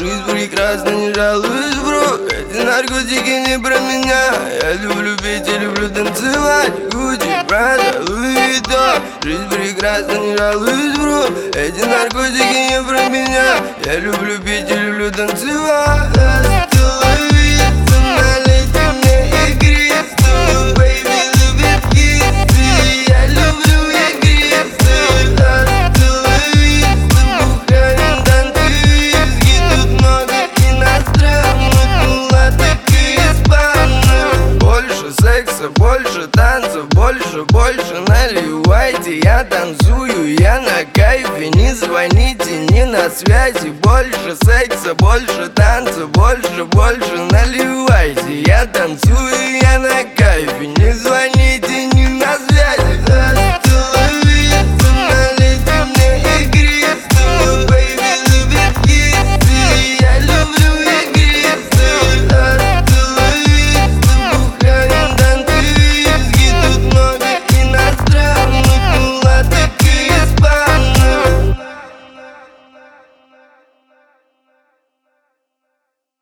Жизнь прекрасна, не жалуюсь, бро. Эти наркотики не про меня. Я люблю петь и люблю танцевать. Гуччи, Прада, Луи Виттон. Жизнь прекрасна, не жалуюсь, бро. Эти наркотики не про меня. Я люблю петь и люблю танцевать. Больше танцев, больше наливайте. Я танцую, я на кайфе. Не звоните, не на связи. Больше секса, больше танцев, больше наливайте. Я танцую, я на кайфе.